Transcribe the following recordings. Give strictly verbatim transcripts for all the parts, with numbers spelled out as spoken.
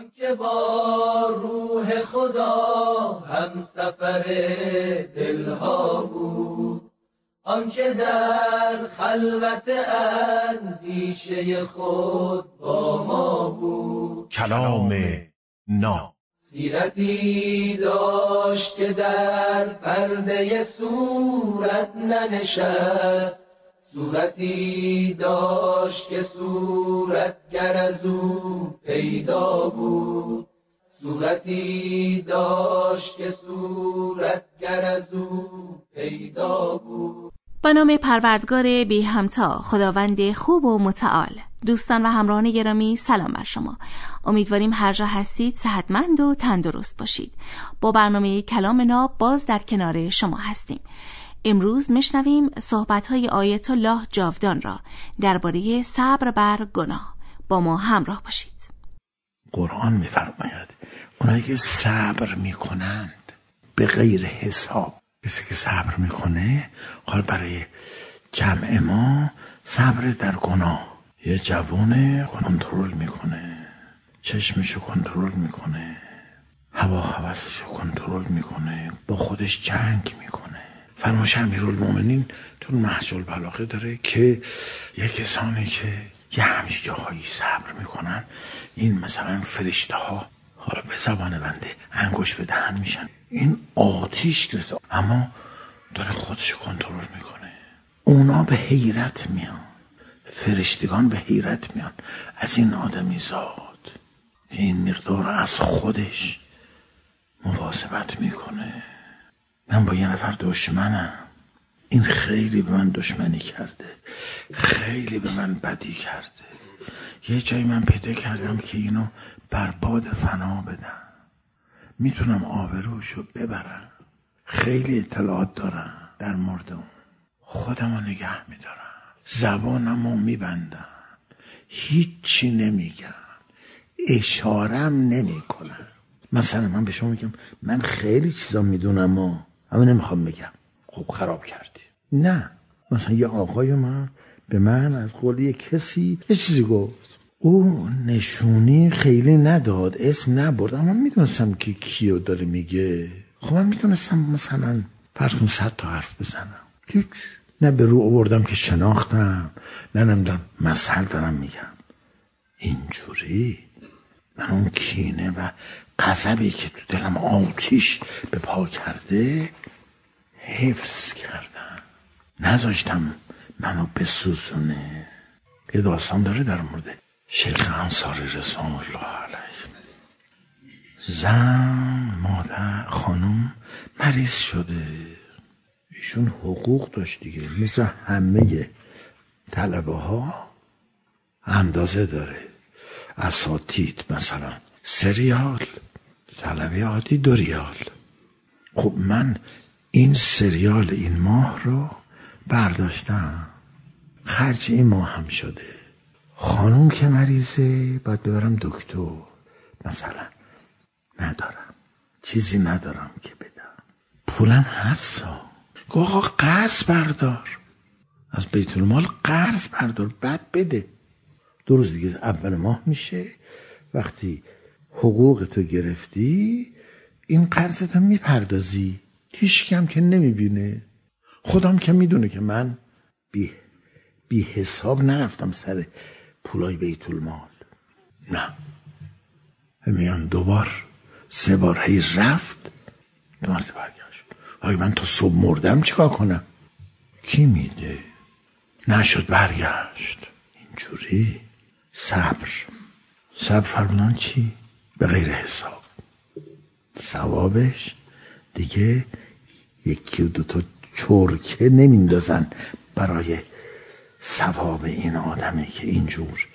آنکه با روح خدا هم سفر دلها بود، آنکه در خلوت اندیشه خود با ما بود. کلام نا سیرتی داشت که در پرده صورت ننشست، صورتی داشت که صورتگر از او پیدا بود، صورتی داشت که صورتگر از او پیدا بود. به نام پروردگار بی همتا، خداوند خوب و متعال. دوستان و همراهان گرامی، سلام بر شما. امیدواریم هر جا هستید صحتمند و تندرست باشید. با برنامه کلام نا باز در کنار شما هستیم. امروز میشنویم صحبت‌های آیت الله جاودان را درباره صبر بر گناه. با ما همراه باشید. قرآن می‌فرماید اونایی که صبر می‌کنند به غیر حساب، کسی که صبر می‌کنه، حال برای جمع ما صبر در گناه، یه جوونه کنترل می‌کنه، چشمشو کنترل می‌کنه، هوا هوسشو کنترل می‌کنه، با خودش جنگ می‌کنه. فرمایش امیرالمومنین تو نهج البلاغه داره که یه کسانی که یه همش جاهایی صبر میکنن، این مثلا فرشته ها حالا به زبان بنده انگوش به دهن میشن، این آتیش گرفته اما داره خودشو کنترل میکنه. اونا به حیرت میان، فرشتگان به حیرت میان از این آدمی زاد که این مقدار از خودش مواظبت میکنه. من با یه نفر دشمنم، این خیلی به من دشمنی کرده، خیلی به من بدی کرده، یه جایی من پیدا کردم که اینو برباد فنا بدم، میتونم آبروشو ببرم، خیلی اطلاعات دارم در مورد اون، خودمو نگه میدارم، زبانمو میبندم، هیچی نمیگم، اشارم نمی کنم. مثلا من به شما میگم من خیلی چیزا میدونم اما اما نمیخوام بگم، خب خراب کردی. نه، مثلا یه آقای من به من از قول یه کسی یه چیزی گفت، او نشونی خیلی نداد، اسم نبرد، اما میدونستم که کیو داره میگه. خب من میدونستم مثلا پرتون صد تا حرف بزنم، هیچ، نه به رو آوردم که شناختم، نه نمیدونم مسئله دارم میگم. اینجوری من اون کینه و غضبی که تو دلم آتیش به پا کرده حفظ کردم، نذاشتم منو بسوزونه. یه داستان داره در مورد شیخ انصاری رضوان الله علیه. زن مادر خانم مریض شده، ایشون حقوق داشت دیگه، مثل همه طلبه ها اندازه داره. اساتید مثلا سه ریال، طلبه عادی دو ریال. خب من این سه ریال این ماه رو برداشتم، خرج این ماه هم شده. خانوم که مریضه باید ببرم دکتر، مثلا ندارم، چیزی ندارم که بدم، پولم هستا. آقا قرض بردار، از بیت المال قرض بردار بعد بده. دو روز دیگه اول ماه میشه، وقتی حقوق تو گرفتی این قرضتو میپردازی، هیچ کم که نمیبینه. خودم که میدونه که من بی, بی حساب نرفتم سر پولای بیت المال. نه، میان دوبار سه بار هی رفت، دو مرتبه برگشت. آیا من تا صبح مردم چیکار کنم؟ کی میده؟ نشد برگشت. اینجوری صبر صبر فرمودن چی؟ به غیر حساب. ثوابش دیگه یکی و دوتا چرکه نمیندازن برای ثواب این آدمی که اینجور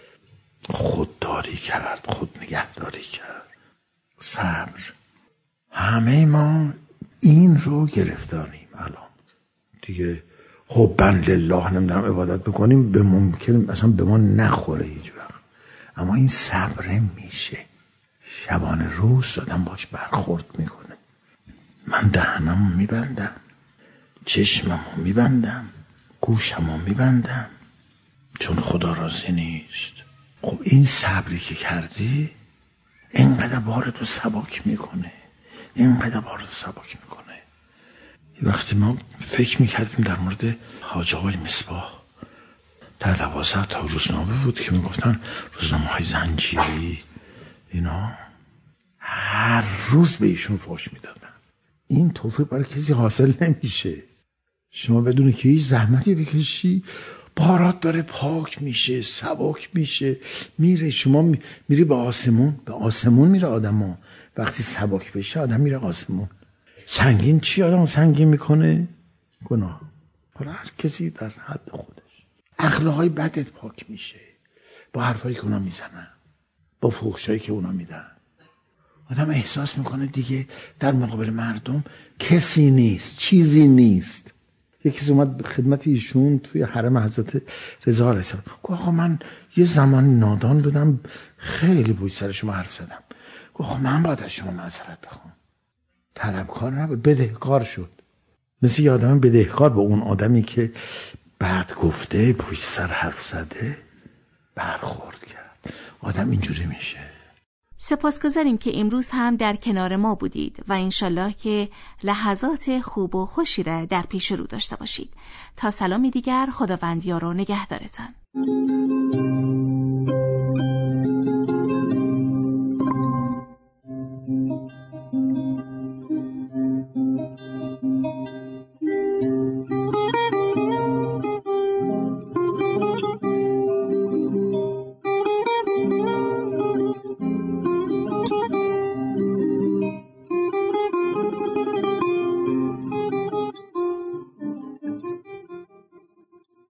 خودداری کرد، خود نگهداری کرد. صبر. همه ما این رو گرفتاریم الان دیگه. حباً لله نمیدونم عبادت بکنیم، به ممکن مثلا به ما نخوره هیچ وقت، اما این صبر میشه. شبانه روز آدم باش برخورد میکنه. من دهنمو میبندم، چشممو میبندم، گوشمو میبندم، چون خدا راضی نیست. خب این صبری که کردی اینقدر بارتو سبک میکنه، اینقدر بارتو سبک میکنه. وقتی ما فکر میکردیم در مورد حاج آقای مصباح، در دوازده تا روزنامه بود که میگفتن روزنامه های زنجیری اینا هر روز به ایشون فحش میدادن. این توفیق برای کسی حاصل نمیشه. شما بدون که هیچ زحمتی بکشی بارات داره پاک میشه، سبک میشه، میره. شما میری به آسمون، به آسمون میره آدم ها. وقتی سبک بشه آدم میره آسمون. سنگین چی آدم سنگین میکنه؟ گناه. برای هر کسی در حد خودش. اخلاقای بدت پاک میشه با حرفایی که اونا میزنن، با فحشایی که اونا میدن. آدم احساس میکنه دیگه در مقابل مردم کسی نیست، چیزی نیست. یکی اومد خدمت ایشون توی حرم حضرت رضا علیه السلام، گفت آقا من یه زمان نادان بودم، خیلی بوی سر شما حرف زدم. گفت آقا من باید از شما معذرت بخوام. طلبکار نبود، بدهکار شد. مثل یه آدم بدهکار به اون آدمی که بعد گفته، پشت سر حرف زده، برخورد کرد. آدم اینجوری میشه. سپاسگزاریم که امروز هم در کنار ما بودید و انشالله که لحظات خوب و خوشی را در پیش رو داشته باشید. تا سلامی دیگر، خداوند یار و نگهدارتان.